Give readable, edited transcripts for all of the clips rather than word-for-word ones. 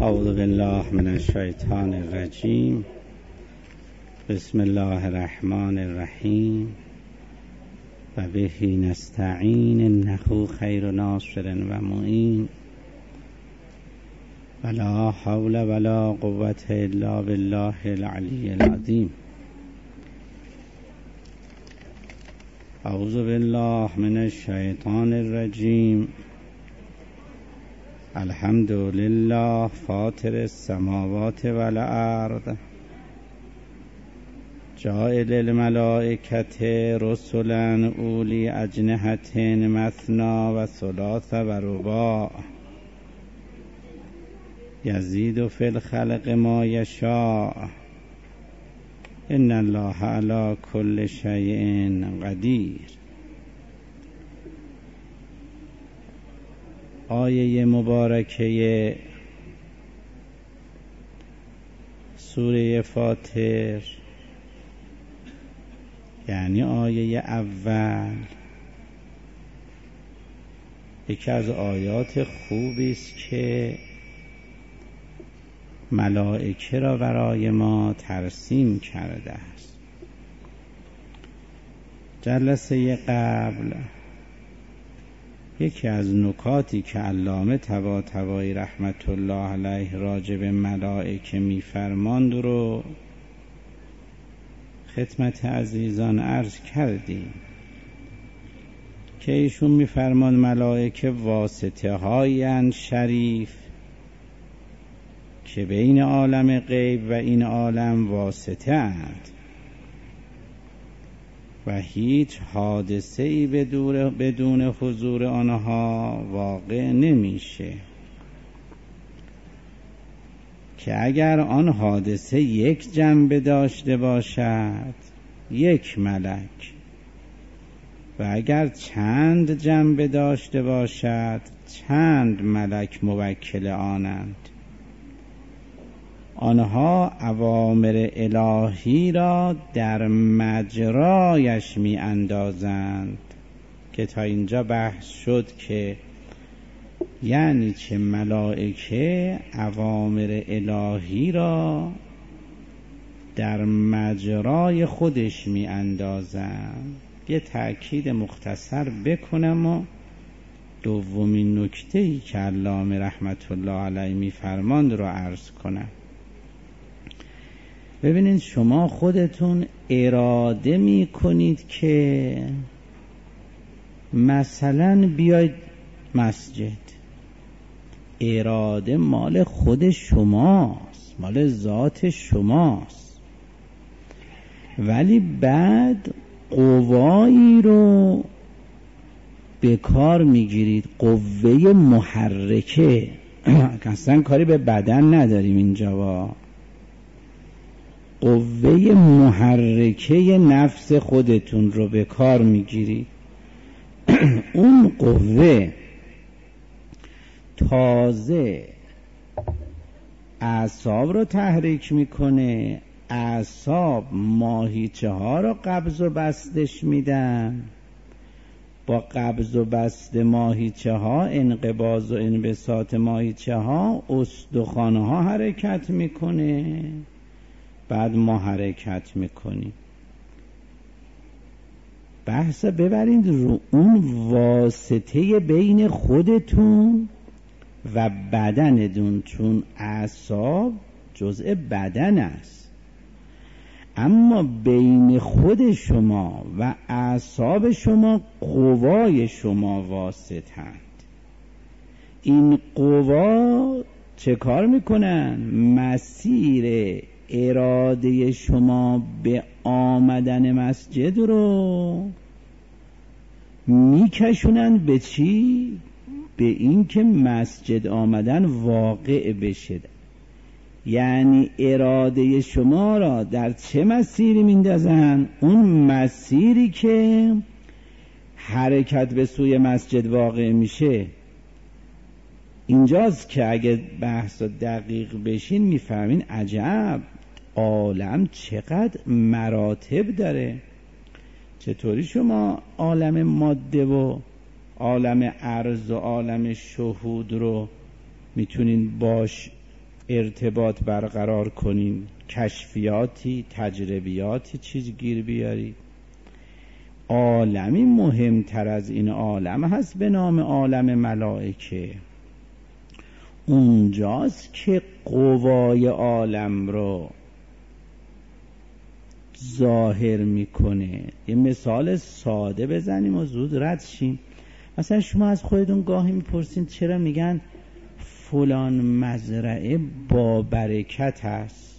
اعوذ بالله من الشیطان الرجیم. بسم الله الرحمن الرحیم و به نستعین انه خیر ناصر و معین ولا حول ولا قوة الا بالله العلی العظیم. اعوذ بالله من الشیطان الرجیم. الحمد لله فاطر السماوات والارض جاعل الملائکة رسلا اولی اجنحة مثنی و ثلاث و رباع یزید فی الخلق ما یشاء ان الله علی کل شیء قدیر. آیه مبارکه سوره فاطر یعنی آیه اول یکی از آیات خوبی است که ملائکه را برای ما ترسیم کرده است. جلسه قبل یکی از نکاتی که علامه طباطبایی رحمت الله علیه راجع به ملائکه می‌فرماند رو خدمت عزیزان عرض کردیم که ایشون می‌فرماند ملائکه واسطه هایند شریف که بین عالم غیب و این عالم واسطه اند و هیچ حادثه‌ای بدون حضور آنها واقع نمیشه، که اگر آن حادثه یک جنبه داشته باشد یک ملک و اگر چند جنبه داشته باشد چند ملک موکل آنند. آنها اوامر الهی را در مجرایش می اندازند که تا اینجا بحث شد که یعنی چه ملائکه اوامر الهی را در مجرای خودش می اندازند. یه تأکید مختصر بکنم و دومین نکته‌ای که علامه رحمت الله علیه می فرماند رو عرض کنم. ببینید شما خودتون اراده می کنید که مثلا بیاید مسجد، اراده مال خود شماست، مال ذات شماست، ولی بعد قوایی رو به کار میگیرید، قوه محرکه. اصلا کاری به بدن نداریم اینجا، قوه محرکه نفس خودتون رو به کار میگیرید. اون قوه تازه اعصاب رو تحریک میکنه، اعصاب ماهیچه ها رو قبض و بستش میدن، با قبض و بست ماهیچه ها، انقباض و انبساط ماهیچه ها، استخوان ها حرکت میکنه، بعد ما حرکت میکنیم. بحث ببرید رو اون واسطه بین خودتون و بدنتون، چون اعصاب جزء بدن است، اما بین خود شما و اعصاب شما قوای شما واسطند. این قوا چه کار میکنن؟ مسیر اراده شما به آمدن مسجد رو میکشونن به چی؟ به این که مسجد آمدن واقع بشه. یعنی اراده شما را در چه مسیری میندازن؟ اون مسیری که حرکت به سوی مسجد واقع میشه. اینجاست که اگه بحث دقیق بشین میفهمین عجب عالم چقدر مراتب داره. چطوری شما عالم ماده و عالم ارض و عالم شهود رو میتونین باش ارتباط برقرار کنیم، کشفیاتی، تجربیاتی چیز گیر بیاری. عالمی مهمتر از این عالم هست به نام عالم ملائکه. اونجاست که قوای عالم رو ظاهر میکنه. یه مثال ساده بزنیم و زود رد شیم. مثلا شما از خودتون گاهی میپرسین چرا میگن فلان مزرعه با برکت هست،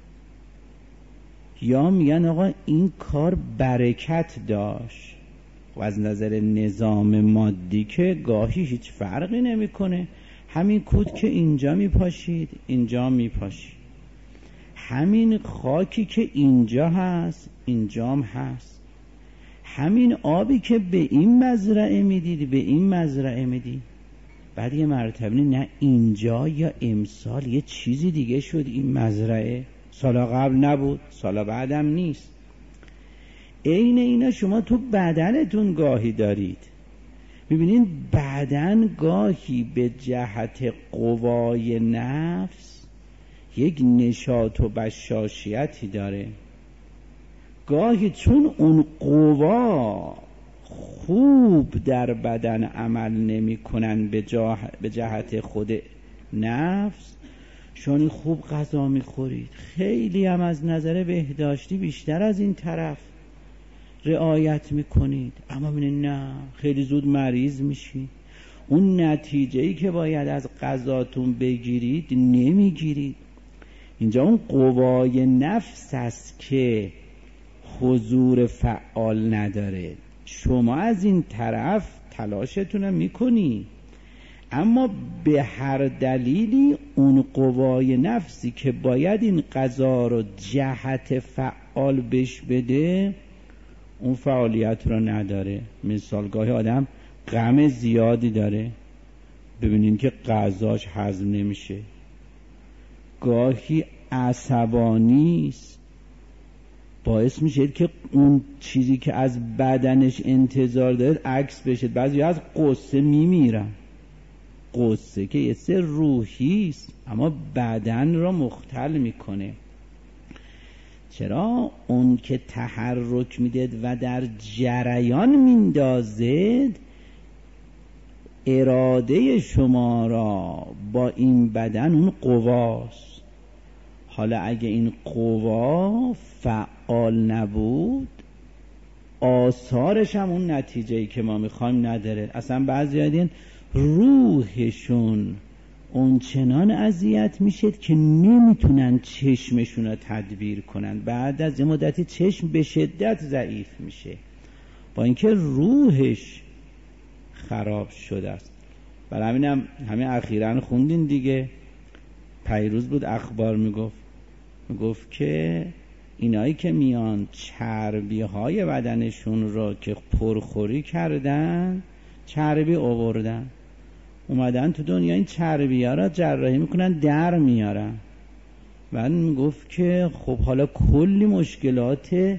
یا میگن آقا این کار برکت داشت. و از نظر نظام مادی که گاهی هیچ فرقی نمیکنه، همین کود که اینجا میپاشید اینجا میپاشید، همین خاکی که اینجا هست اینجام هست، همین آبی که به این مزرعه میدید به این مزرعه میدید. بعد یه مرتبه نه اینجا یا امسال یه چیزی دیگه شد، این مزرعه سال قبل نبود، سال بعدم نیست. عین اینا شما تو بدنتون گاهی دارید. میبینین بدن گاهی به جهت قوای نفس یک نشاط و بشاشیتی داره، گاهی چون اون قوا خوب در بدن عمل نمی کنن به جهت خود نفس، شما خوب غذا می خورید، خیلی هم از نظر بهداشتی بیشتر از این طرف رعایت می کنید، اما ببینید نه، خیلی زود مریض میشید. اون نتیجه‌ای که باید از غذاتون بگیرید نمیگیرید. اینجا اون قوای نفس است که حضور فعال نداره. شما از این طرف تلاشتون رو میکنی، اما به هر دلیلی اون قوای نفسی که باید این غذا رو جهت فعال بش بده اون فعالیت رو نداره. مثال گاهی آدم غم زیادی داره، ببینین که غذاش هضم نمیشه. گاهی عصبانی است، باعث میشه که اون چیزی که از بدنش انتظار داره عکس بشه. بعضی از قصه میمیرن. قصه که یه سر روحی است اما بدن را مختل میکنه. چرا؟ اون که تحرک میدید و در جریان میندازید اراده شما را با این بدن اون قواست. حالا اگه این قوا فعال نبود آثارش هم اون نتیجه‌ای که ما میخوایم نداره. اصلا بعضی هستن روحشون اون چنان اذیت میشه که نمیتونن چشمشون رو تدبیر کنن. بعد از یه مدتی چشم به شدت ضعیف میشه با اینکه روحش خراب شده است. برای همینم همین اخیراً خوندین دیگه، پیروز بود اخبار میگفت که اینایی که میان چربی های بدنشون رو که پرخوری کردن چربی آوردن، اومدن تو دنیا این چربی ها را جراحی میکنن در میارن. بعد میگفت که خب حالا کلی مشکلات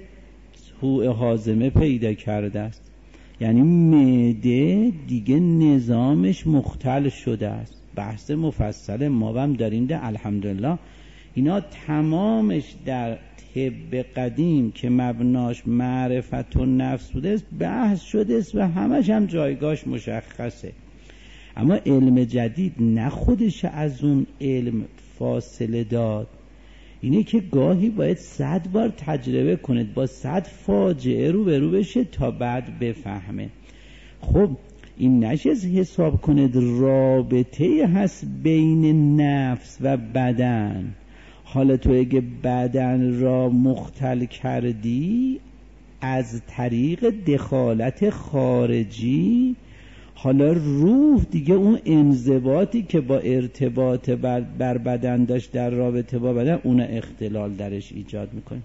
هاضمه پیدا کرده است، یعنی معده دیگه نظامش مختل شده است. بحث مفصل ما هم داریم ده الحمدلله. اینا تمامش در طب قدیم که مبناش معرفت و نفس بوده است بحث شده است و همش هم جایگاهش مشخصه. اما علم جدید نه خودش از اون علم فاصله داد، اینه که گاهی باید 100 بار تجربه کنید، با 100 فاجعه روبرو بشه تا بعد بفهمه. خب این نشست حساب کنید رابطه هست بین نفس و بدن. حالا تو اگه بدن را مختل کردی از طریق دخالت خارجی، حالا روح دیگه اون انضباطی که با ارتباط بر بدن داشت در رابطه با بدن اون اختلال درش ایجاد میکنه.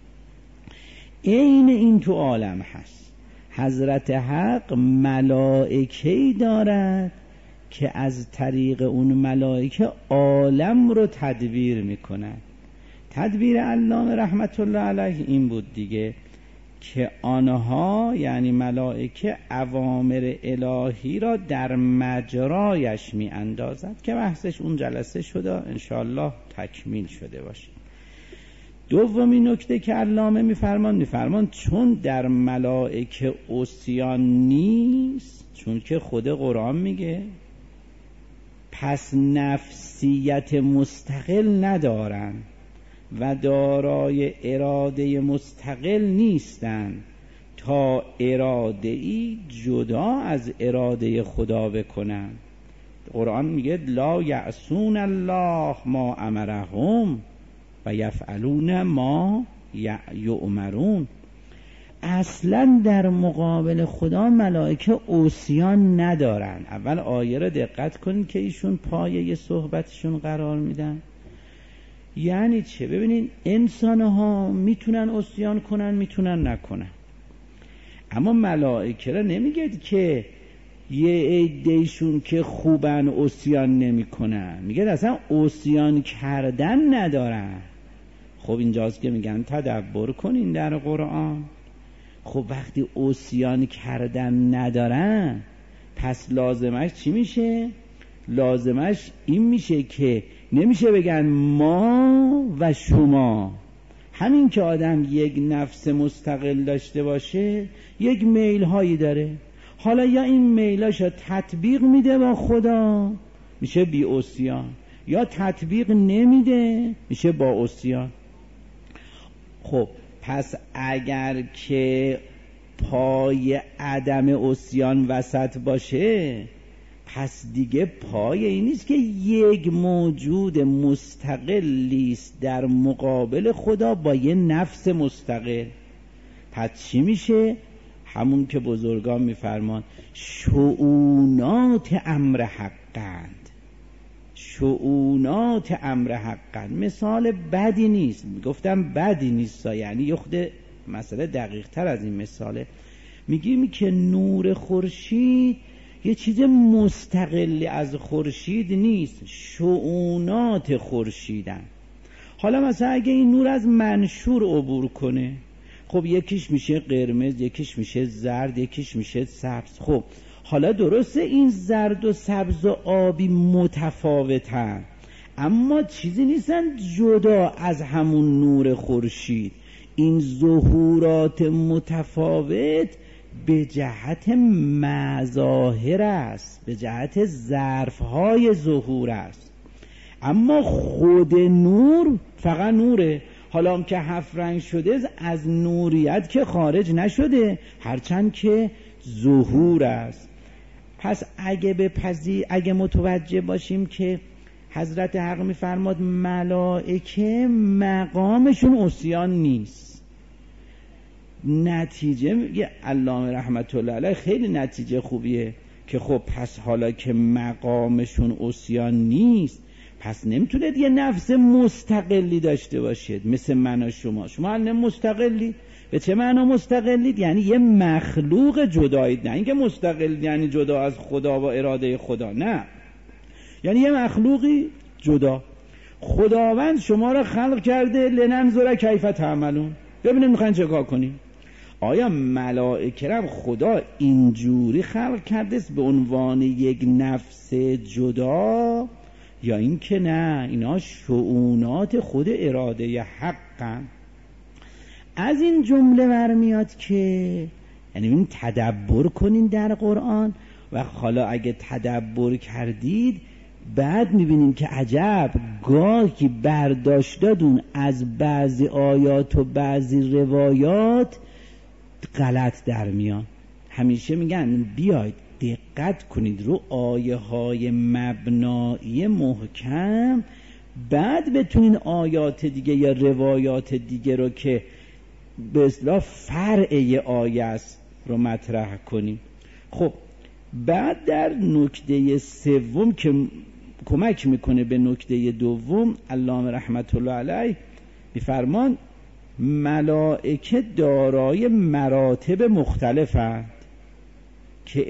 عین این تو عالم هست. حضرت حق ملائکه‌ای دارد که از طریق اون ملائکه عالم رو تدبیر میکنن. تدبیر علامه رحمت الله علیه این بود دیگه که آنها یعنی ملائکه اوامر الهی را در مجرایش می اندازد که بحثش اون جلسه شده، انشاءالله تکمیل شده باشه. دومین نکته که علامه میفرمان چون در ملائکه عصیان نیست، چون که خود قرآن میگه پس نفسیت مستقل ندارن و دارای اراده مستقل نیستن تا اراده‌ای جدا از اراده خدا بکنن. قرآن میگه لا یعصون الله ما امرهم و یفعلون ما یؤمرون. اصلا در مقابل خدا ملائکه عصیان ندارن. اول آیه را دقت کنید که ایشون پایه صحبتشون قرار میدن. یعنی چه؟ ببینین انسان ها میتونن عصیان کنن میتونن نکنن، اما ملائکه را نمیگید که یه عده‌شون که خوبن عصیان نمیکنن، میگه اصلا عصیان کردن ندارن. خب اینجاست که میگن تدبر کنین در قرآن. خب وقتی عصیان کردن ندارن پس لازمش چی میشه؟ لازمش این میشه که نمیشه بگن ما و شما. همین که آدم یک نفس مستقل داشته باشه یک میل هایی داره، حالا یا این میلاشو تطبیق میده با خدا میشه بی عصیان، یا تطبیق نمیده میشه با عصیان. خب پس اگر که پای عدم عصیان وسط باشه پس دیگه پای این نیست که یک موجود مستقلی است در مقابل خدا با یه نفس مستقل. پس چی میشه؟ همون که بزرگان میفرمان شؤونات امر حقند. شؤونات امر حقند مثال بدی نیست، گفتم بدی نیست، یعنی یه خود مسئله دقیق تر از این مثاله. میگیم که نور خورشید یه چیز مستقلی از خورشید نیست، شؤونات خورشیدن. حالا مثلا اگه این نور از منشور عبور کنه، خب یکیش میشه قرمز، یکیش میشه زرد، یکیش میشه سبز. خب حالا درسته این زرد و سبز و آبی متفاوتن، اما چیزی نیستن جدا از همون نور خورشید. این ظهورات متفاوت به جهت مظاهر است، به جهت ظرفهای ظهور است، اما خود نور فقط نوره. حالا هم که 7 رنگ شده از نوریت که خارج نشده، هرچند که ظهور است. پس اگه متوجه باشیم که حضرت حق میفرماد ملائکه مقامشون عصیان نیست، نتیجه میگه علامه رحمت الله علیه خیلی نتیجه خوبیه که خب پس حالا که مقامشون عصیان نیست پس نمیتونید یه نفس مستقلی داشته باشید مثل من و شما. شما الان مستقلید. به چه معنا مستقلید؟ یعنی یه مخلوق جدایید، نه اینکه مستقل یعنی جدا از خدا و اراده خدا، نه، یعنی یه مخلوقی جدا. خداوند شما را خلق کرده لننظر کیف تعملون، ببینید میخواین چه کار کنید. آیا ملائکه را خدا اینجوری خلق کرده است به عنوان یک نفس جدا، یا این که نه اینا شؤونات خود اراده حقن؟ از این جمله برمیاد که یعنی این تدبر کنین در قرآن و حالا اگه تدبر کردید بعد میبینیم که عجب گاهی برداشتادون از بعضی آیات و بعضی روایات غلط در میان. همیشه میگن بیاید دقت کنید رو آیه های مبنایی محکم، بعد بتونین آیات دیگه یا روایات دیگه رو که به اصطلاح فرع آیه است رو مطرح کنیم. خب بعد در نکته سوم که کمک میکنه به نکته دوم، علامه رحمت الله علیه میفرمان ملائکه دارای مراتب مختلفند که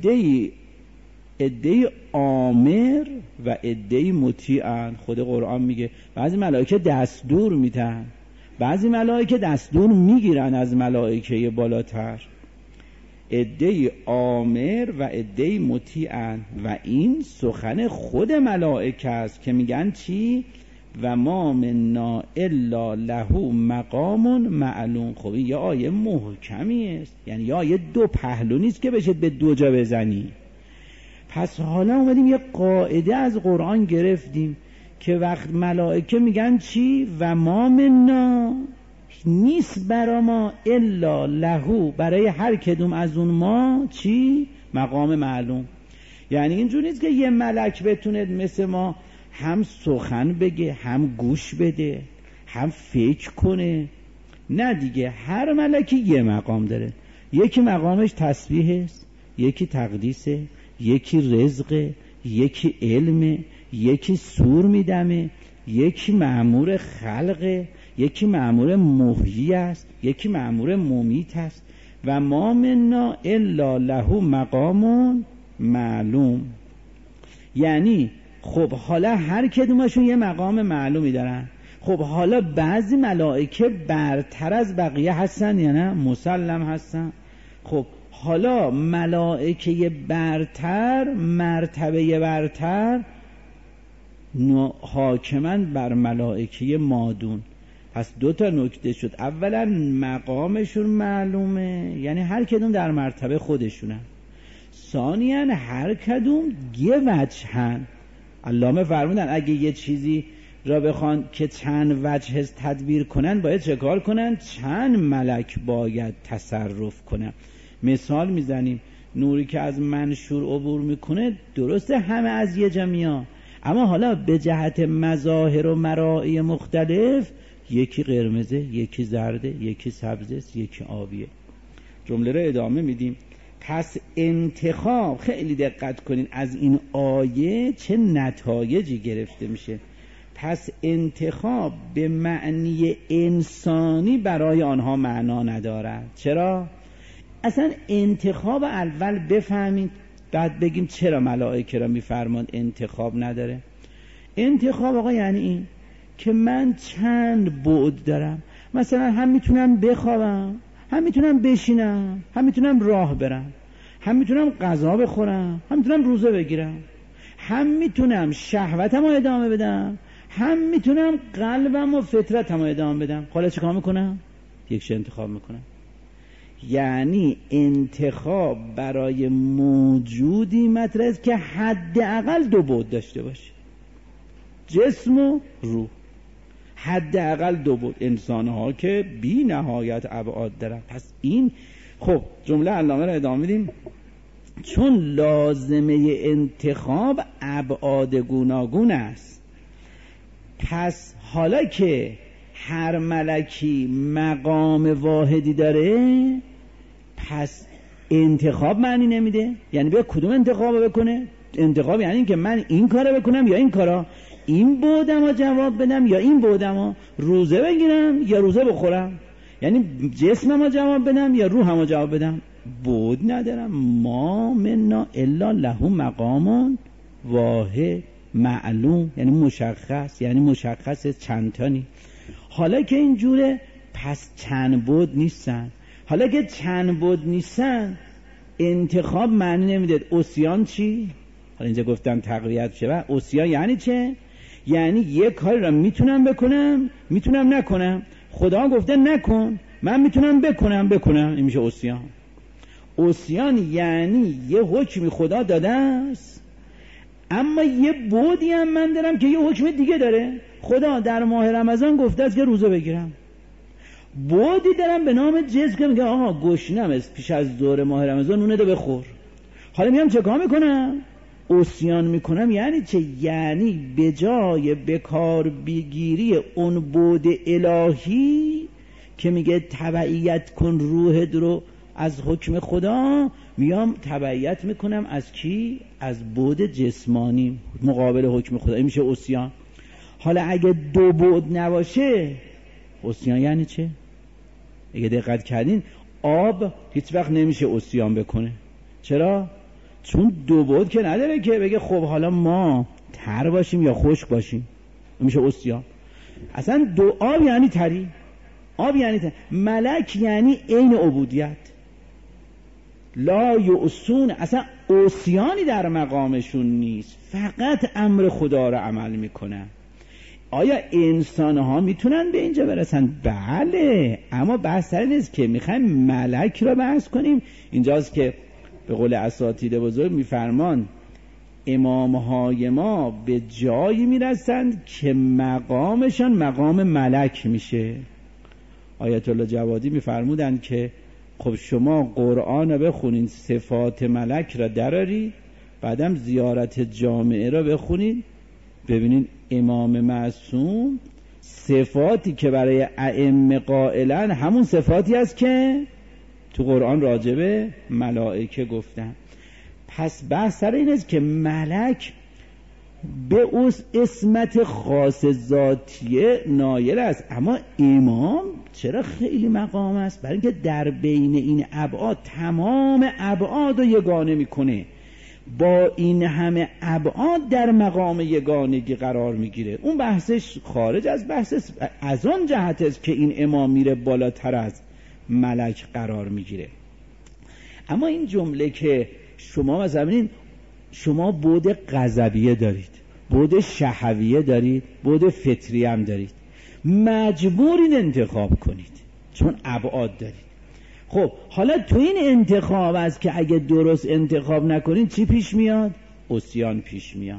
عده‌ای آمر و عده‌ای مطیعن. خود قرآن میگه بعضی ملائکه دستور میدن، بعضی ملائکه دستور میگیرن از ملائکه بالاتر، عده‌ای آمر و عده‌ای مطیعن و این سخن خود ملائکه است که میگن چی؟ و ما منا الا له مقام معلوم. خب این یه آیه محکمی است، یعنی یه آیه دو پهلو نیست که بشه به دو جا بزنی. پس حالا اومدیم یه قاعده از قرآن گرفتیم که وقت ملائکه میگن چی؟ و ما منا، نیست برا ما الا له، برای هر کدوم از اون ما چی؟ مقام معلوم. یعنی اینجور نیست که یه ملک بتونه مثل ما هم سخن بگه، هم گوش بده، هم فکر کنه. نه دیگه، هر ملکی یه مقام داره. یکی مقامش تسبیح است، یکی تقدیسه، یکی رزقه، یکی علمه، یکی سور میدمه، یکی مأمور خلقه، یکی مأمور محیی است، یکی مأمور ممیت است. و ما منا الا له مقام معلوم. یعنی خب حالا هر کدومشون یه مقام معلومی دارن. خب حالا بعضی ملائکه برتر از بقیه هستن یا نه؟ مسلم هستن. خب حالا ملائکه برتر، مرتبه برتر، حاکمن بر ملائکه مادون. پس دو تا نکته شد. اولا مقامشون معلومه، یعنی هر کدوم در مرتبه خودشونن. ثانیاً هر کدوم یه وجهن. علامه فرمودن اگه یه چیزی را بخوان که چند وجه تدبیر کنن، باید چه کار کنن؟ چند ملک باید تصرف کنن. مثال میزنیم، نوری که از منشور عبور میکنه درسته همه از یه جا میان، اما حالا به جهت مظاهر و مرائی مختلف، یکی قرمزه، یکی زرده، یکی سبزه، یکی آبیه. جمله رو ادامه میدیم. پس انتخاب، خیلی دقت کنین از این آیه چه نتایجی گرفته میشه. پس انتخاب به معنی انسانی برای آنها معنا ندارد. چرا؟ اصلا انتخاب اول بفهمید، بعد بگیم چرا ملائکه را میفرماند انتخاب نداره. انتخاب آقا یعنی این که من چند بعد دارم، مثلا هم میتونم بخوابم، هم میتونم بشینم، هم میتونم راه برم، هم میتونم غذا بخورم، هم میتونم روزه بگیرم، هم میتونم شهوتم رو ادامه بدم، هم میتونم قلبم و فطرتم رو ادامه بدم. حالا چه کار میکنم؟ یکش انتخاب میکنم. یعنی انتخاب برای موجودی مطرح است که حداقل دو بعد داشته باشه، جسم و روح. حداقل دو بعد. انسان‌ها که بی نهایت ابعاد دارن. پس این خب جمله علامه را ادامه میدیم. چون لازمه انتخاب ابعاد گوناگون است، پس حالا که هر ملکی مقام واحدی داره، پس انتخاب معنی نمیده. یعنی بیا کدوم انتخاب بکنه؟ انتخاب یعنی این که من این کارو بکنم یا این کارا، این بودم و جواب بدم یا این بودم و روزه بگیرم یا روزه بخورم، یعنی جسمم رو جواب بدم یا روحم رو جواب بدم. بود ندارم. ما منا الا له مقام واحد معلوم، یعنی مشخص، یعنی مشخص چند تانی. حالا که اینجوره، پس چند بود نیستن. حالا که چند بود نیستن، انتخاب معنی نمیده. عصیان چی؟ حالا اینجا گفتم تقویت شه. عصیان یعنی چه؟ یعنی یک کاری را میتونم بکنم، میتونم نکنم. خدا گفته نکن، من میتونم بکنم. این میشه عصیان. عصیان یعنی یه حکمی خدا داده است، اما یه بودی هم من دارم که یه حکم دیگه داره. خدا در ماه رمضان گفته است که روزه بگیرم. بودی دارم به نام جسم که میگه آها گشنم است، پیش از دور ماه رمضان نونه رو بخور. حالا میگم چه کار میکنم؟ عصیان میکنم. یعنی چه؟ یعنی به جای بکار بگیری اون بود الهی که میگه تبعیت کن روحت رو از حکم خدا، میام تبعیت میکنم از کی؟ از بود جسمانی مقابل حکم خدا. این میشه عصیان. حالا اگه دو بود نباشه، عصیان یعنی چه؟ اگه دقت کردین آب هیچ وقت نمیشه عصیان بکنه. چرا؟ چون دو بود که نداره که بگه خب حالا ما تر باشیم یا خشک باشیم. این میشه عصیان. اصلا دو آب یعنی تری. آب یعنی ملک یعنی عین عبودیت. لا یعصون، اصلا عصیانی در مقامشون نیست، فقط امر خدا رو عمل میکنن. آیا انسان ها میتونن به اینجا برسن؟ بله، اما بحث سر نیست که میخوایم ملک رو بحث کنیم. اینجاست که به قول اساتید بزرگ میفرمان امام های ما به جایی میرسند که مقامشان مقام ملک میشه. آیت الله جوادی میفرمودند که خب شما قرآن رو بخونین، صفات ملک را درارید، بعدم زیارت جامعه را بخونید، ببینین امام معصوم صفاتی که برای ائمه قائلن همون صفاتی است که تو قرآن راجبه ملائکه گفتن. پس بحث سر این است که ملک به اسمت خاص ذاتیه نایل است، اما امام چرا خیلی مقام است؟ برای اینکه در بین این ابعاد تمام ابعاد رو یگانه میکنه، با این همه ابعاد در مقام یگانگی قرار میگیره. اون بحثش خارج از بحث، از آن جهت است که این امام میره بالاتر از ملک قرار میگیره. اما این جمله که شما مثلا شما بعد غضبیه دارید، بعد شهویه دارید، بعد فطریه هم دارید، مجبورین انتخاب کنید چون ابعاد دارید. خب حالا تو این انتخاب است که اگه درست انتخاب نکنین چی پیش میاد؟ عصیان پیش میاد.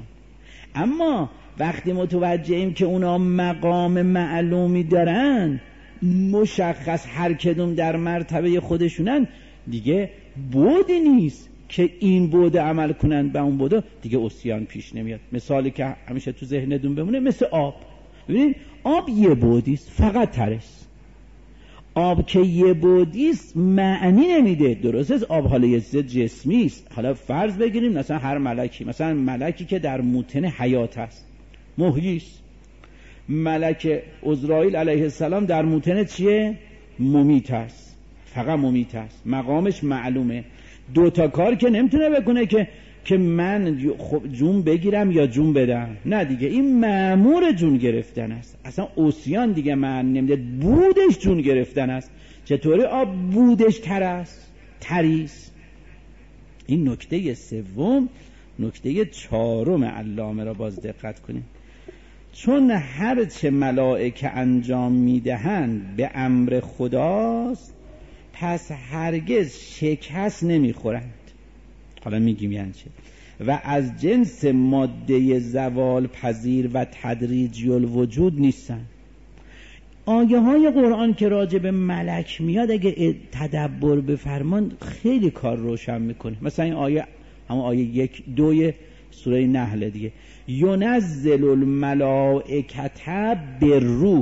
اما وقتی متوجهیم که اونا مقام معلومی دارن، مشخص هر کدوم در مرتبه خودشونن، دیگه بودی نیست که این بوده عمل کنن به اون بوده، دیگه عصیان پیش نمیاد. مثالی که همیشه تو ذهنتون بمونه مثل آب. ببینید آب یه بودیست، فقط ترس. آب که یه بودیست معنی نمیده. درست است آب حالا یه چیز جسمی است. حالا فرض بگیریم مثلا هر ملکی، مثلا ملکی که در موطن حیات است، محییست. ملک عزرائیل علیه السلام در موطن چیه؟ ممیت است، فقط ممیت است، مقامش معلومه. دوتا کار که نمیتونه بکنه که من جون بگیرم یا جون بدم، نه دیگه، این مأمور جون گرفتن است. اصلا عصیان دیگه معنی نمیده، بودش جون گرفتن است. چطوری آب بودش تریست؟ این نکته سوم. نکته چهارم علامه را باز دقت کنید. چون هر چه ملائکه انجام میدهند به امر خداست، پس هرگز شکست نمیخورند. حالا میگیم یعنی چه؟ و از جنس ماده زوال پذیر و تدریجی الوجود نیستن. آیه های قرآن که راجع به ملک میاد اگه تدبر بفرمان خیلی کار روشن میکنه. مثلا این آیه، همون آیه 1-2 سوره نحل دیگه، ینزل الملائکة بالروح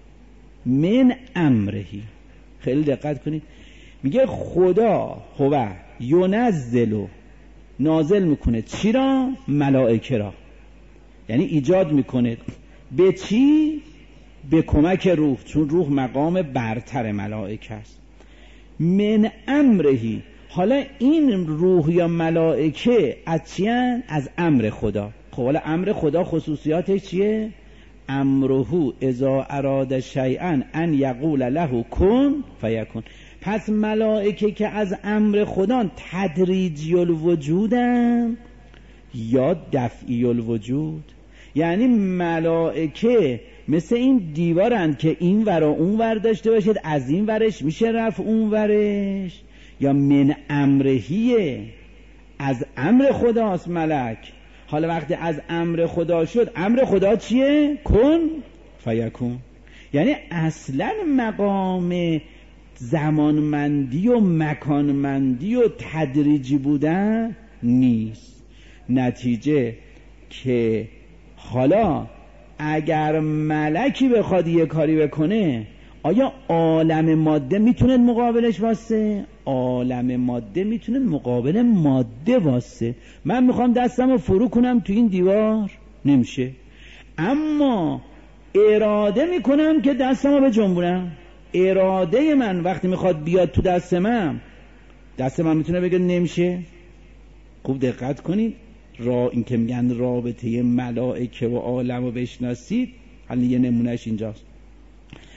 من امرهی. خیلی دقت کنید، میگه خدا هو ینزل، نازل میکنه چی را؟ ملائکه را. یعنی ایجاد میکنه. به چی؟ به کمک روح، چون روح مقام برتر ملائکه است. من امرهی. حالا این روح یا ملائکه از چی هن؟ از امر خدا. خب حالا امر خدا خصوصیاتش چیه؟ امرهو اذا اراد شیئا ان یقول له کن فیکون. پس ملائکه که از امر خدا تدریجی الوجودن یا دفعی الوجود؟ یعنی ملائکه مثل این دیوارند که این ور و اون ور داشته باشید، از این ورش میشه رفت اون ورش، یا من امرهیه، از امر خداست ملک. حالا وقتی از امر خدا شد، امر خدا چیه؟ کن فیکون. یعنی اصلا مقام زمانمندی و مکانمندی و تدریجی بودن نیست. نتیجه که حالا اگر ملکی بخواد یه کاری بکنه، آیا عالم ماده میتونه مقابلش واسه؟ عالم ماده میتونه مقابل ماده واسه. من میخوام دستمو فرو کنم تو این دیوار، نمیشه. اما اراده میکنم که دستمو بجنبونم. اراده من وقتی میخواد بیاد تو دست من میتونه بگه نمیشه. خوب دقت کنید. این که میگن رابطه ملائکه و عالم رو بشناسید، حالا یه نمونهش اینجاست.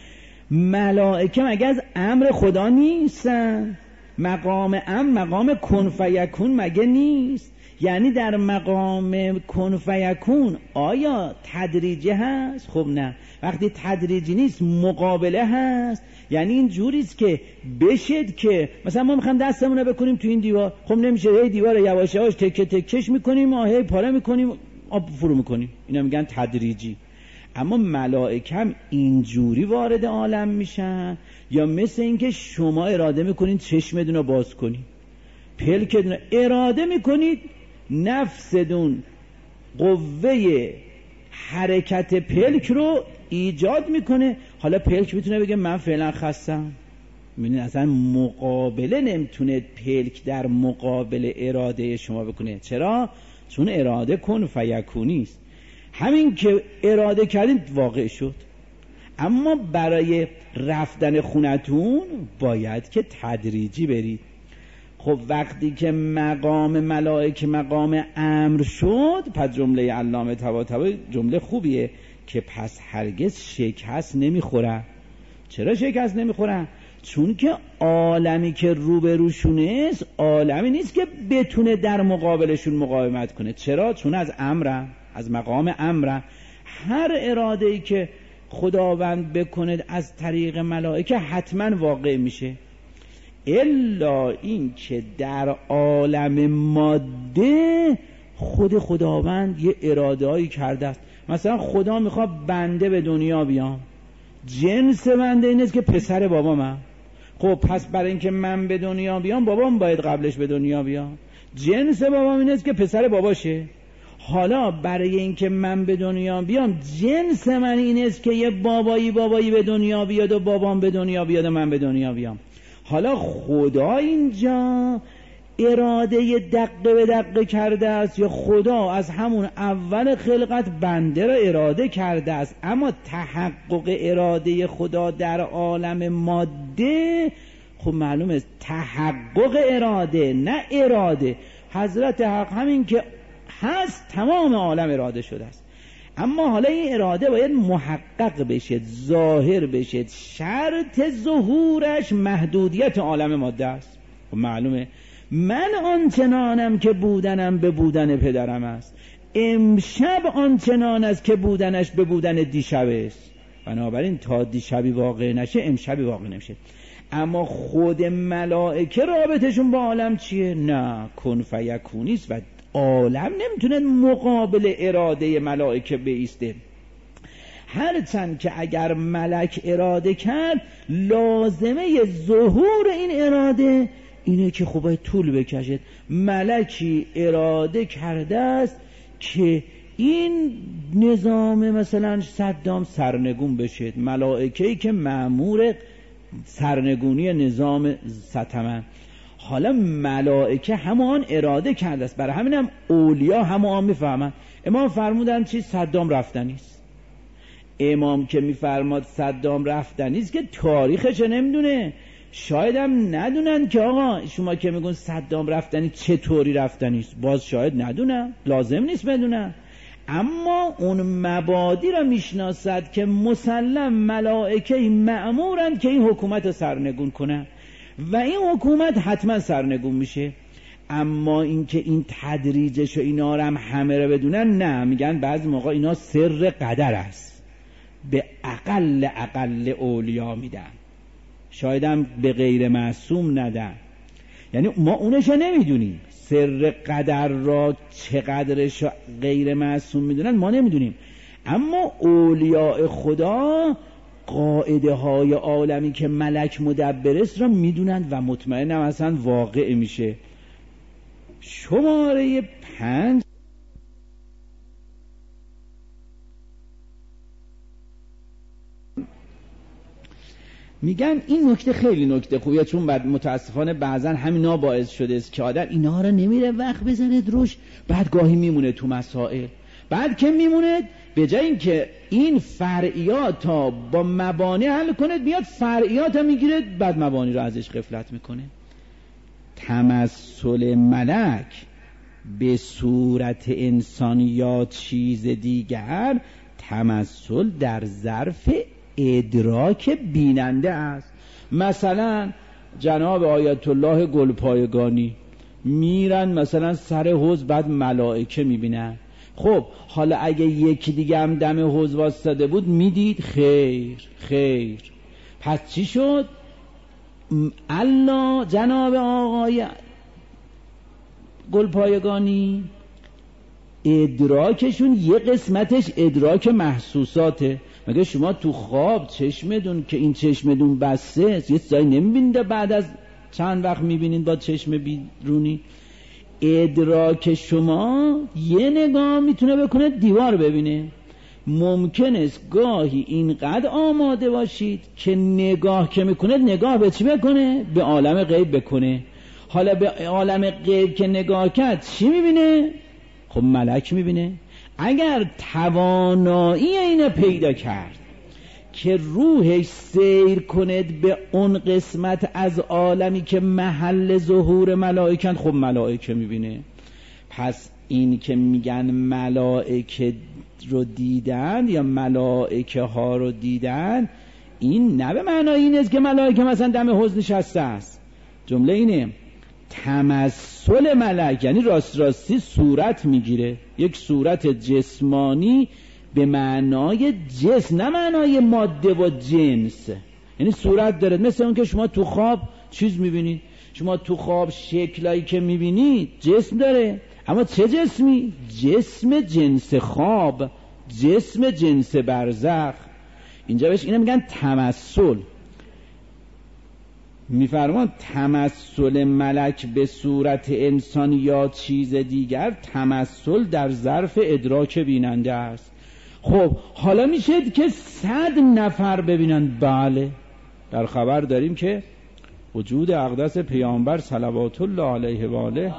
ملائکه مگه از امر خدا نیستن؟ مقام امر مقام کن فیکون مگه نیست؟ یعنی در مقام کن فیکون آیا تدریجی هست؟ خب نه. وقتی تدریجی نیست مقابله هست. یعنی این جوریست که بشد که مثلا ما میخوایم دستمون رو بکنیم تو این دیوار، خب نمیشه، هی دیوار یواش یواش تکه تکش میکنیم، هی پاره میکنیم، آب فرو میکنیم. اینا میگن تدریجی. اما ملائکه هم اینجوری وارد عالم میشن یا مثل اینکه شما اراده میکنید چشمتون رو باز کنید، پلکتون اراده میکنید، نفستون قوه حرکت پلک رو ایجاد میکنه. حالا پلک میتونه بگه من فعلا خستم. میبینید اصلا مقابله نمیتونه پلک در مقابل اراده شما بکنه. چرا؟ چون اراده کن فیکونی است. همین که اراده کردین واقع شد. اما برای رفتن خونتون باید که تدریجی برید. خب وقتی که مقام ملائکه مقام امر شد، پس جمله علامه طباطبایی جمله خوبیه که پس هرگز شکست نمیخورن. چرا شکست نمیخورن؟ چون که عالمی که روبروشونه است عالمی نیست که بتونه در مقابلشون مقاومت کنه. چرا؟ چون از امرن، از مقام امرن. هر اراده‌ای که خداوند بکنه از طریق ملائکه حتما واقع میشه، الا این که در عالم ماده خود خداوند یه اراده‌ای کرده است. مثلا خدا میخواد بنده به دنیا بیام، جنس بنده این است که پسر بابامم. خب پس برای اینکه من به دنیا بیام بابام باید قبلش به دنیا بیام، جنس بابام این است که پسر باباشه. حالا برای اینکه من به دنیا بیام جنس من این است که یه بابایی به دنیا بیاد و بابام به دنیا بیاد و من به دنیا بیام. حالا خدا اینجا اراده دقیقه به دقیقه کرده است یا خدا از همون اول خلقت بنده را اراده کرده است؟ اما تحقق اراده خدا در عالم ماده خب معلومه تحقق اراده نه اراده. حضرت حق همین که هست تمام عالم اراده شده است. اما حالا این اراده باید محقق بشه، ظاهر بشه. شرط ظهورش محدودیت عالم ماده است. خب معلومه من آنچنانم که بودنم به بودن پدرم است، امشب آنچنان است که بودنش به بودن دیشب است. بنابراین تا دیشبی واقع نشه امشبی واقع نمیشه. اما خود ملائکه رابطشون با عالم چیه؟ نه کن فیکونی است و عالم نمیتونه مقابل اراده ملائکه بایسته. هرچند که اگر ملک اراده کرد لازمه ظهور این اراده اینه که خب باید طول بکشد. ملکی اراده کرده است که این نظام مثلا صدام سرنگون بشه، ملائکه‌ای که مأمور سرنگونی نظام ستمن. حالا ملائکه همان اراده کرده است، برای همین هم اولیا همان میفهمن. امام فرمودن چی؟ صدام رفتنیست. امام که میفرماد صدام رفتنیست که تاریخش نمیدونه، شاید هم ندونن که آقا شما که میگون صدام رفتنی چطوری رفتنیست، باز شاید ندونن، لازم نیست بدونن. اما اون مبادی را میشناسد که مسلم ملائکه مأمورن که این حکومت رو سرنگون کنن و این حکومت حتما سرنگون میشه. اما اینکه این تدریجش و اینا رو هم همه رو بدونن نه، میگن بعضی موقع اینا سر قدر است، به اقل اولیا میدن، شاید هم به غیر معصوم ندن. یعنی ما اونشو نمیدونیم، سر قدر را چقدرش غیر معصوم میدونن ما نمیدونیم. اما اولیاء خدا قاعده های عالمی که ملک مدبر است را میدونند و مطمئنم اصلا واقع میشه. شماره 5 میگن این نکته خیلی نکته خوبیه، چون بعد متاسفانه بعضا همینا باعث شده است که آدم اینا را نمیره وقت بزنه روش، بعد گاهی میمونه تو مسائل. بعد که میمونه به جای این که این فرعیات تا با مبانی حل کنه بیاد فرعیات هم میگیره بعد مبانی رو ازش غفلت میکنه. تمثل ملک به صورت انسان یا چیز دیگر تمثل در ظرف ادراک بیننده است. مثلا جناب آیت الله گلپایگانی میرن مثلا سر حوض، بعد ملائکه میبینن. خب حالا اگه یکی دیگه هم دم حوض واسطاده بود میدید؟ خیر. پس چی شد؟ الله جناب آقای گلپایگانی ادراکشون یه قسمتش ادراک محسوساته. مگه شما تو خواب چشمتون که این چشمتون بسته یه چیزایی نمیبینید، بعد از چند وقت میبینید با چشم بیرونی؟ ادراک شما یه نگاه میتونه بکنه دیوار ببینه. ممکن است گاهی اینقدر آماده باشید که نگاه که میکنه نگاه به چی بکنه؟ به عالم غیب بکنه. حالا به عالم غیب که نگاه کرد چی میبینه؟ خب ملک میبینه. اگر توانایی اینو پیدا کرد که روحش سیر کند به اون قسمت از عالمی که محل ظهور ملائکه، خب ملائکه میبینه. پس این که میگن ملائکه رو دیدن یا ملائکه ها رو دیدن، این نه به معنای این است که ملائکه مثلا دم حوض نشسته است. جمله اینه تمثل ملک یعنی راستی صورت میگیره، یک صورت جسمانی به معنای جسم، نه معنای ماده و جنس. یعنی صورت داره، مثل اون که شما تو خواب چیز میبینید. شما تو خواب شکلایی که میبینید جسم داره، اما چه جسمی؟ جسم جنس خواب، جسم جنس برزخ. اینجا بهش اینو میگن تمثل. میفرمان تمثل ملک به صورت انسان یا چیز دیگر تمثل در ظرف ادراک بیننده است. خب حالا میشه که 100 نفر ببینن؟ بله، در خبر داریم که وجود اقدس پیامبر صلوات الله علیه و آله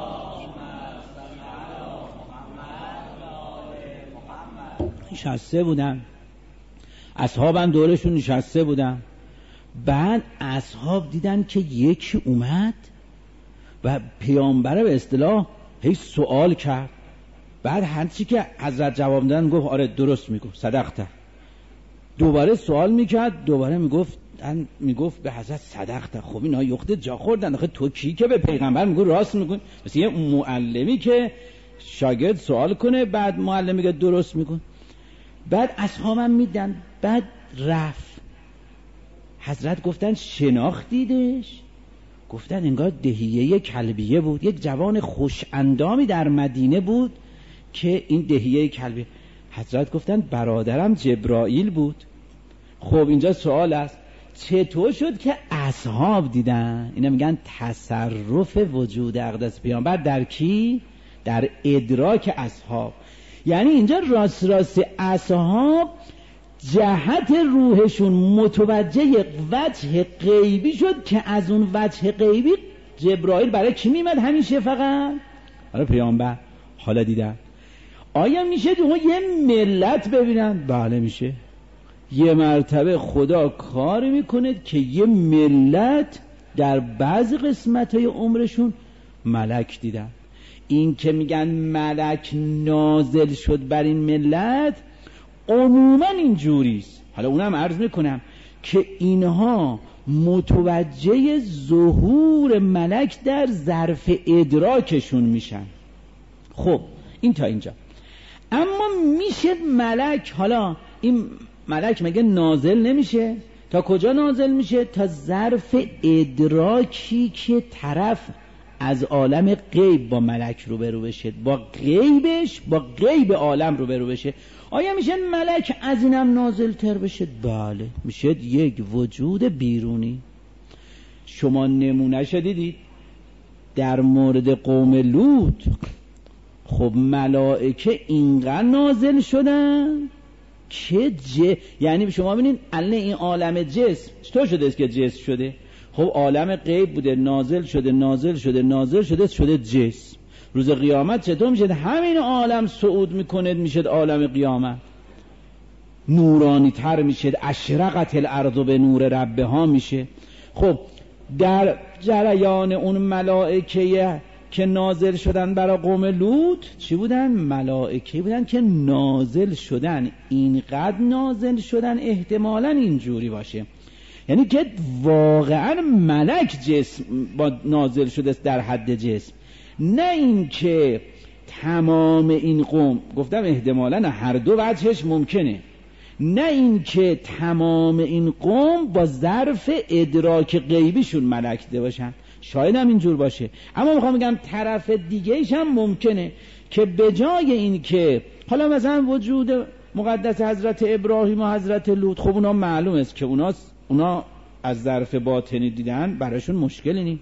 نشسته بودن، اصحابن دورشون نشسته بودن. بعد اصحاب دیدن که یکی اومد و پیامبر به اصطلاح هی سوال کرد. بعد هرچی که حضرت جواب دادن گفت آره درست میگفت، صدقته. دوباره سوال میکرد، دوباره میگفت به حضرت صدقته. خب اینا یخته جا خوردن. آخه تو کی که به پیغمبر میگو راست میگن؟ مثل یه معلمی که شاگرد سوال کنه بعد معلم میگه درست میگن. بعد اصحابم میدن. بعد رفت. حضرت گفتن شناختیدش؟ گفتن انگار دهیه کلبیه بود، یک جوان خوش اندامی در مدینه بود که این دهیه کلبیه. حضرت گفتن برادرم جبرائیل بود. خب اینجا سوال است چطور شد که اصحاب دیدن؟ اینا میگن تصرف وجود اقدس پیامبر در کی؟ در ادراک اصحاب. یعنی اینجا راست اصحاب جهت روحشون متوجه وجه غیبی شد که از اون وجه غیبی جبرائیل برای کی میمد همیشه؟ فقط برای پیامبر. حالا دیدن. آیا میشه تو یه ملت ببینن؟ بله میشه. یه مرتبه خدا کار میکنه که یه ملت در بعض قسمت‌های عمرشون ملک دیدن. این که میگن ملک نازل شد بر این ملت عموما این جوریست. حالا اونم عرض میکنم که اینها متوجه ظهور ملک در ظرف ادراکشون میشن. خب این تا اینجا. اما میشه ملک، حالا این ملک مگه نازل نمیشه؟ تا کجا نازل میشه؟ تا ظرف ادراکی که طرف از عالم غیب با ملک روبرو بشه، با غیبش، با غیب عالم روبرو بشه. آیا میشه ملک از اینم نازل تر بشه؟ بله میشه. یک وجود بیرونی. شما نمونه شدیدید در مورد قوم لوط. خب ملائکه اینقدر نازل شدن که یعنی شما ببینید الان این عالم جسم چطور شده است که جسم شده؟ خب عالم غیب بوده، نازل شده جسم. روز قیامت چطور میشه؟ همین عالم صعود میکنه، میشه عالم قیامت نورانی تر میشه، اشرقت الارض به نور ربها میشه. خب در جریان اون ملائکه که نازل شدن برای قوم لوط چی بودن؟ ملائکه بودن که نازل شدن، اینقدر نازل شدن احتمالاً اینجوری باشه، یعنی که واقعا ملک جسم با نازل شده در حد جسم، نه این که تمام این قوم، گفتم احتمالاً هر دو وجهش ممکنه، نه این که تمام این قوم با ظرف ادراک غیبیشون ملک ده باشن، شاید هم اینجور باشه، اما میخوام بگم طرف دیگهش هم ممکنه که به جای این که حالا مثلا وجود مقدس حضرت ابراهیم و حضرت لوط، خب اونا معلوم است که اونا از ظرف باطنی دیدن براشون مشکلی نیست،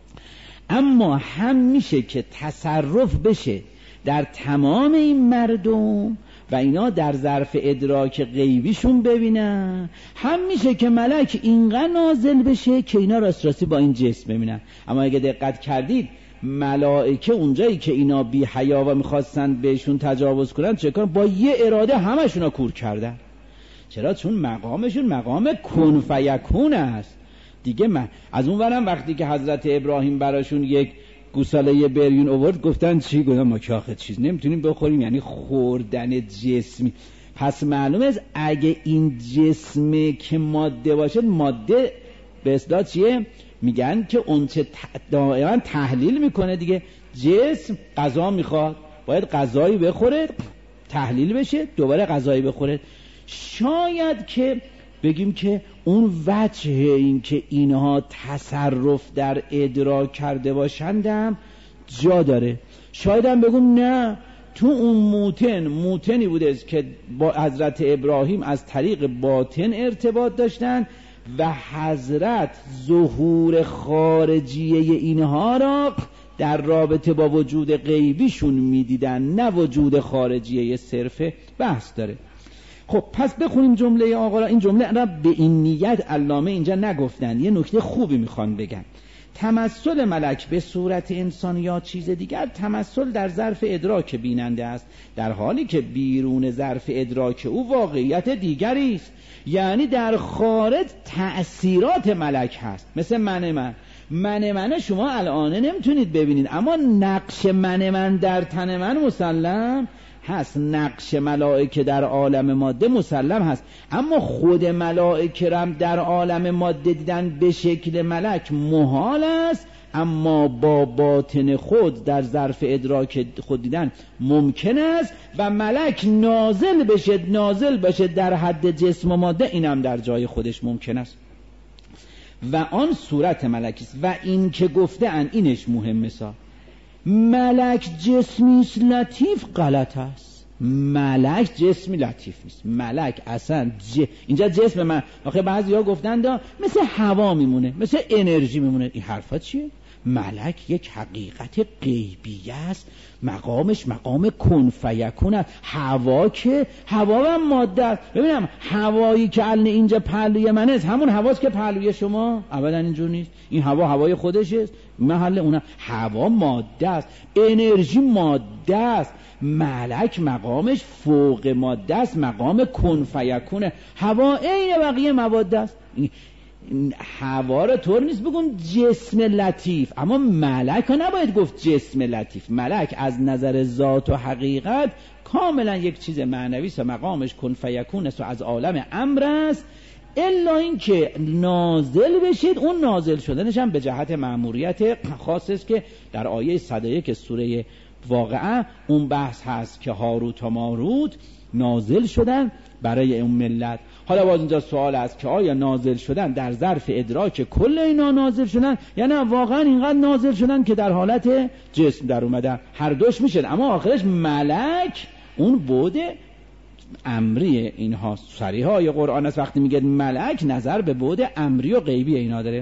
اما هم میشه که تصرف بشه در تمام این مردم و اینا در ظرف ادراک غیبیشون ببینن، هم میشه که ملک اینقدر نازل بشه که اینا راستی با این جسم ببینن. اما اگه دقت کردید ملائکه اونجایی که اینا بی حیا و میخواستن بهشون تجاوز کنن چه کار؟ با یه اراده همشون کور کردن. چرا؟ چون مقامشون مقام کن فیکون است دیگه. من از اون ورم وقتی که حضرت ابراهیم براشون یک گوساله بریون آورد گفتن چی؟ گفتن ما که آخه چیز نمیتونیم بخوریم، یعنی خوردن جسمی. پس معلومه است اگه این جسم که ماده باشه، ماده به اصطلاح چیه؟ میگن که اون چه دائما تحلیل میکنه دیگه. جسم غذا میخواد، باید غذایی بخوره تحلیل بشه، دوباره غذایی بخوره. شاید که بگیم که اون وجه این که اینها تصرف در ادراک کرده باشندم جا داره. شاید هم بگم نه، تو اون موتنی بوده که با حضرت ابراهیم از طریق باطن ارتباط داشتن و حضرت ظهور خارجیه اینها را در رابطه با وجود غیبیشون میدیدن، نه وجود خارجیه صرفه. بحث داره. خب پس بخونیم جمله آقا را. این جمله را به این نیت علامه اینجا نگفتن، یه نکته خوبی میخوان بگن. تمثل ملک به صورت انسان یا چیز دیگر تمثل در ظرف ادراک بیننده است، در حالی که بیرون ظرف ادراک او واقعیت دیگری است. یعنی در خارج تأثیرات ملک هست، مثل من شما الان نمیتونید ببینید، اما نقش من در تن من مسلم هست، نقش ملائکه در عالم ماده مسلم هست، اما خود ملائکه رم در عالم ماده دیدن به شکل ملک محال است، اما با باطن خود در ظرف ادراک خود دیدن ممکن است و ملک نازل بشه در حد جسم و ماده، اینم در جای خودش ممکن است و آن صورت ملکی است. و این که گفته ان اینش مهمه سا ملک جسمی لطیف غلط است. ملک جسمی لطیف نیست. ملک اصلا اینجا جسم من آخه بعضی ها گفتن مثل هوا میمونه، مثل انرژی میمونه. این حرفا چیه؟ ملک یک حقیقت غیبی است، مقامش مقام کن فیکون است. هوا که هوا و ماده است. ببینم هوایی که الان اینجا پهلوی من است همون هواست که پهلوی شما؟ ابدا اینجور نیست. این هوای خودش است، محل اونم. هوا ماده است، انرژی ماده است. ملک مقامش فوق ماده است، مقام کن فیکونه. هوا عین بقیه مواد است. هوا رو طور نیست بگم جسم لطیف، اما ملک ها نباید گفت جسم لطیف. ملک از نظر ذات و حقیقت کاملا یک چیز معنوی است، مقامش کن فیکون است و از عالم امر است، الا این که نازل بشید. اون نازل شدنش هم به جهت مأموریت خاص است که در آیه 101 سوره واقعه اون بحث هست که هاروت و ماروت نازل شدن برای اون ملت. حالا باز اینجا سوال است که آیا نازل شدن در ظرف ادراک کل اینا نازل شدن یا نه واقعا اینقدر نازل شدن که در حالت جسم در اومدن؟ هر دوش میشه، اما آخرش ملک اون بوده امری اینها. صریحا آیه قرآن است وقتی میگه ملک نظر به بعد امری و غیبی اینا داره.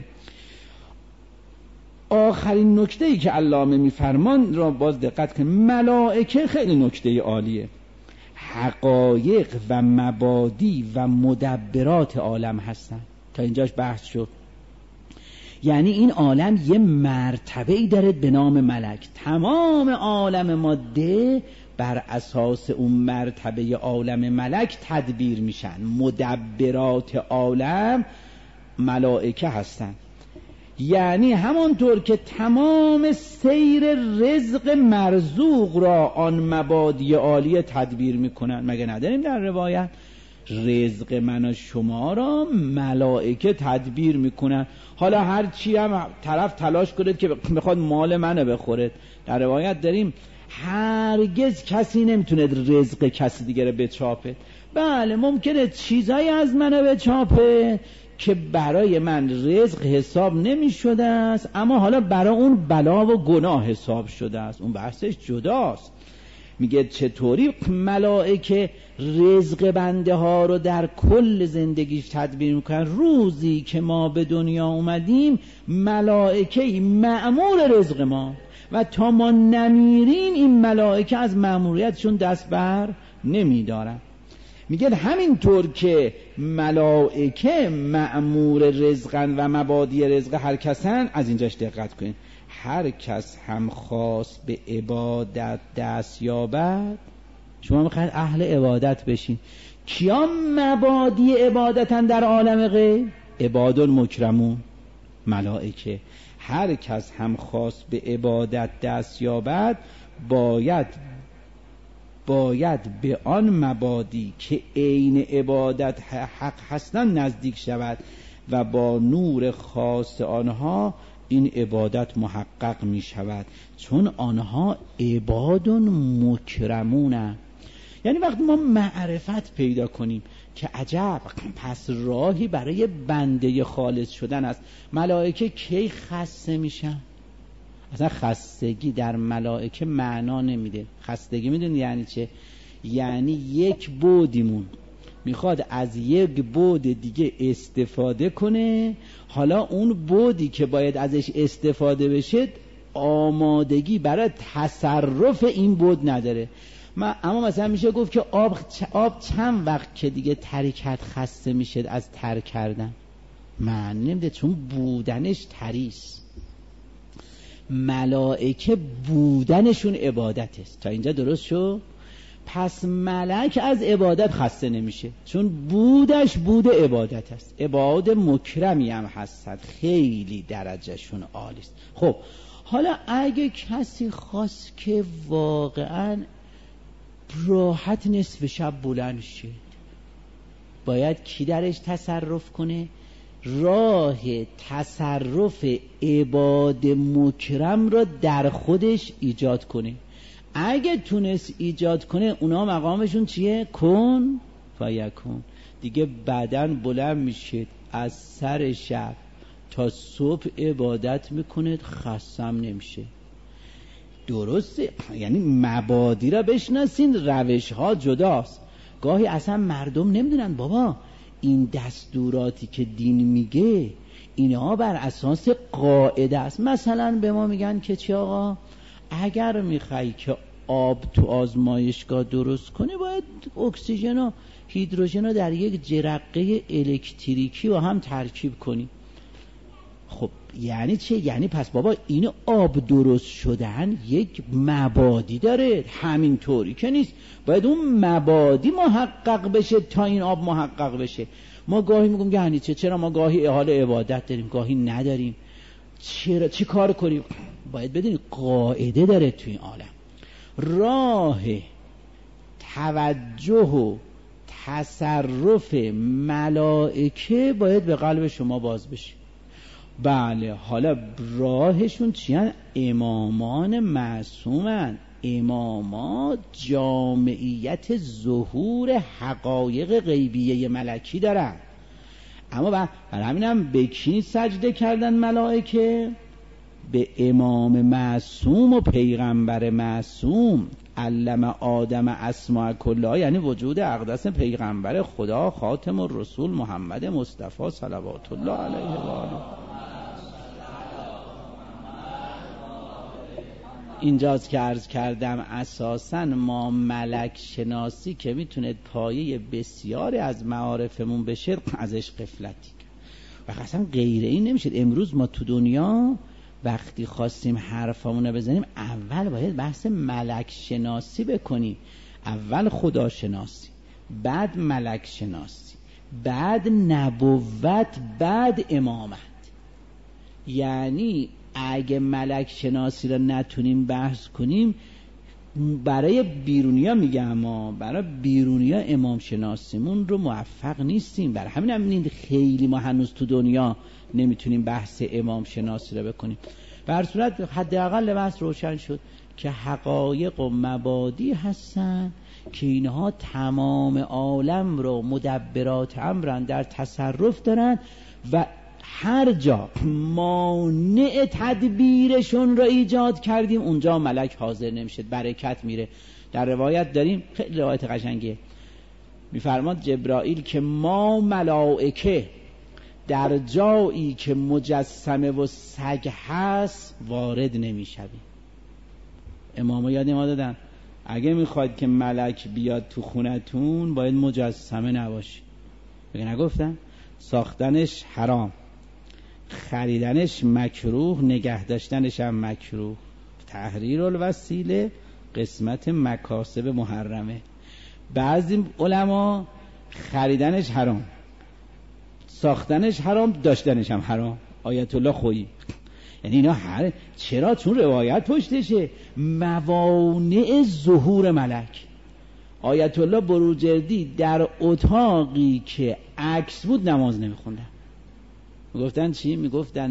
آخرین نکته‌ای که علامه میفرمان را باز دقت کنید. ملائکه خیلی نکته عالیه، حقایق و مبادی و مدبرات عالم هستن. تا اینجاش بحث شد. یعنی این عالم یه مرتبه‌ای داره به نام ملک. تمام عالم ماده بر اساس اون مرتبه عالم ملک تدبیر میشن. مدبرات عالم ملائکه هستن. یعنی همانطور که تمام سیر رزق مرزوق را آن مبادی عالیه تدبیر میکنن، مگه نداریم در روایت رزق من و شما را ملائکه تدبیر میکنن؟ حالا هر چی هم طرف تلاش کنه که بخواد مال منو بخوره، در روایت داریم هرگز کسی نمیتونه رزق کسی دیگه رو بچاپه. بله ممکنه چیزایی از منو بچاپه که برای من رزق حساب نمی شده است، اما حالا برای اون بلا و گناه حساب شده است، اون بحثش جداست. میگه چطوری ملائکه رزق بنده ها رو در کل زندگیش تدبیر میکنن؟ روزی که ما به دنیا اومدیم ملائکه مأمور رزق ما و تا ما نمیریم این ملائکه از مأموریتشون دست بر نمیدارن. میگه همینطور که ملائکه مأمور رزقن و مبادی رزق هر کسن، از اینجاش دقت کنین، هر کس هم خواست به عبادت دست یابد. شما میخواید اهل عبادت بشین، کیا مبادی عبادتن در عالم غیب؟ عباد مکرمون، ملائکه. هر کس هم خواست به عبادت دست یابد باید به آن مبادی که عین عبادت حق هستند نزدیک شود و با نور خاص آنها این عبادت محقق می شود، چون آنها عباد مکرمون. یعنی وقتی ما معرفت پیدا کنیم که عجب پس راهی برای بنده خالص شدن است. ملائکه کی خسته میشن؟ اصلا خستگی در ملائکه معنا نمیده. خستگی میدونی یعنی چه؟ یعنی یک بودیمون میخواد از یک بود دیگه استفاده کنه، حالا اون بودی که باید ازش استفاده بشه آمادگی برای تصرف این بود نداره. اما مثلا میشه گفت که آب چند وقت که دیگه ترکت خسته میشه از ترک کردن؟ معنی نمیده، چون بودنش تریست. ملائکه بودنشون عبادت است. تا اینجا درست شو؟ پس ملک از عبادت خسته نمیشه، چون بودش بود عبادت است. عباد مکرمی هم هستند، خیلی درجهشون عالی است. خب حالا اگه کسی خواست که واقعا راحت نصف شب بلند شد، باید کی درش تصرف کنه؟ راه تصرف عباد مکرم را در خودش ایجاد کنه. اگه تونست ایجاد کنه، اونا مقامشون چیه؟ کن فیکون. دیگه بدن بلند میشه از سر شب تا صبح عبادت میکنه، خستم نمیشه. درسته؟ یعنی مبادی را بشناسین، روش ها جداست. گاهی اصلا مردم نمیدونن بابا این دستوراتی که دین میگه اینها بر اساس قاعده است. مثلا به ما میگن که چی آقا، اگر میخوای که آب تو آزمایشگاه درست کنی باید اکسیژن و هیدروژن رو در یک جرقه الکتریکی با هم ترکیب کنی. خب یعنی چه؟ یعنی پس بابا این آب درست شدن یک مبادی داره، همینطوری که نیست، باید اون مبادی محقق بشه تا این آب محقق بشه. ما گاهی میگم یعنی چرا ما گاهی حال عبادت داریم گاهی نداریم؟ چی کار کنیم؟ باید بدونی قاعده داره توی این عالم. راه توجه و تصرف ملائکه باید به قلب شما باز بشه. بله، حالا راهشون چیان؟ امامان معصومن. اماما جامعیت ظهور حقایق غیبیه ملکی دارن. اما برای همینم به کی سجده کردن ملائکه؟ به امام معصوم و پیغمبر معصوم. علم آدم اسماء کلها، یعنی وجود اقدس پیغمبر خدا خاتم الرسول محمد مصطفی صلوات الله علیه و آله. اینجاست که عرض کردم اساساً ما ملک شناسی که میتونه پایه بسیاری از معارفمون بشه ازش غفلتی و اصلا غیر این نمیشه. امروز ما تو دنیا وقتی خواستیم حرفامونو بزنیم اول باید بحث ملک شناسی بکنیم. اول خدا شناسی، بعد ملک شناسی، بعد نبوت، بعد امامت. یعنی اگه ملک شناسی را نتونیم بحث کنیم، برای بیرونیا میگم، ما برای بیرونیا امام شناسیمون رو موفق نیستیم. برای همین هم خیلی ما هنوز تو دنیا نمیتونیم بحث امام شناسی را بکنیم. به هر صورت حداقل بحث روشن شد که حقایق و مبادی هستن که اینها تمام عالم رو مدبرات امرن، در تصرف دارن و هر جا مانع تدبیرشون را ایجاد کردیم اونجا ملک حاضر نمیشه، برکت میره. در روایت داریم، خیلی روایت قشنگه، میفرماد جبرائیل که ما ملائکه در جایی که مجسمه و سگ هست وارد نمیشویم. اماما یاد ما دادن اگه میخواید که ملک بیاد تو خونتون باید مجسمه نباشه. بگه نگفتن ساختنش حرام، خریدنش مکروه، نگه داشتنش هم مکروه. تحریر الوسیله قسمت مکاسب محرمه. بعضی علما خریدنش حرام، ساختنش حرام، داشتنش هم حرام. آیت الله خویی. یعنی اینا چرا؟ چون روایت پشتشه. موانع ظهور ملک. آیت الله بروجردی در اتاقی که عکس بود نماز نمیخوندن. میگفتن چی؟ میگفتن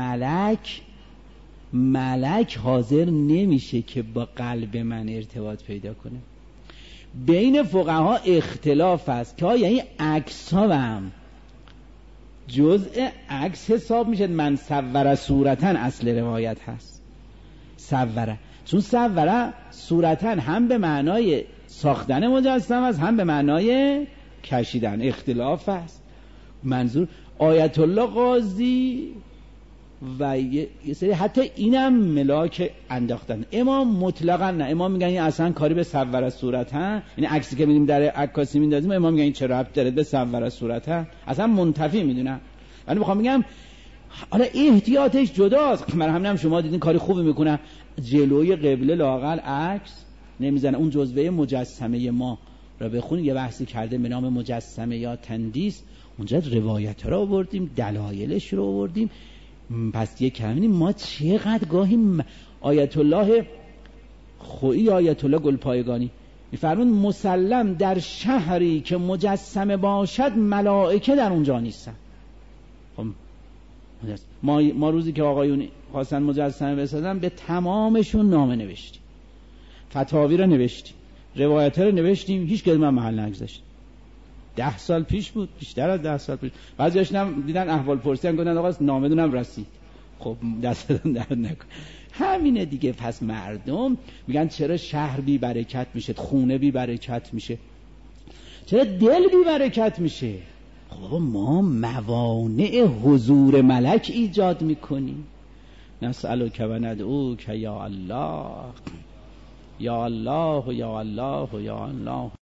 ملک حاضر نمیشه که با قلب من ارتباط پیدا کنه. بین فقها اختلاف است که یعنی عکس ها هم جزء عکس حساب میشه. من صوره صورتا اصل روایت هست، صوره، چون صوره صورتا هم به معنای ساختن مجسم است هم به معنای کشیدن. اختلاف است. منظور آیت الله قاضی و یه سری حتی اینم ملاک انداختن. امام مطلقا نه، امام میگن این اصلا کاری به صور صورت ها، این عکسی که میدیم در عکاسی میندازیم، امام میگن این چه ربط داره به صور صورت ها، اصلا منتفی میدونن. من میخوام بگم حالا احتیاطش جداست. من همینم شما دیدین کاری خوبی میکنه جلوی قبله لااقل عکس نمیزنه. اون جزوه مجسمه ما را بخونید، یه بحثی کرده به نام مجسمه یا تندیس، اونجا روایت ها رو آوردیم، دلایلش رو آوردیم. پس یه کمی ما چقدر گاهی آیت الله خویی، آیت الله گلپایگانی میفرمون مسلم در شهری که مجسمه باشد ملائکه در اونجا نیستن. خب ما روزی که آقایون خواستن مجسمه بسازن به تمامشون نامه نوشتیم، فتاوی رو نوشتیم، روایت رو نوشتیم، هیچ کدوم محل نگذاشتیم. 10 سال پیش بود، بیشتر از 10 سال پیش. بعضیاشون دیدن احوال پرسیدن گفتن آقا نامه دونم رسید. خب دستتون درد نکن. همینه دیگه. پس مردم میگن چرا شهر بی برکت میشه، خونه بی برکت میشه، چرا دل بی برکت میشه؟ خب ما موانع حضور ملک ایجاد میکنیم. نسألک و ندعوک یا الله یا الله یا الله یا الله.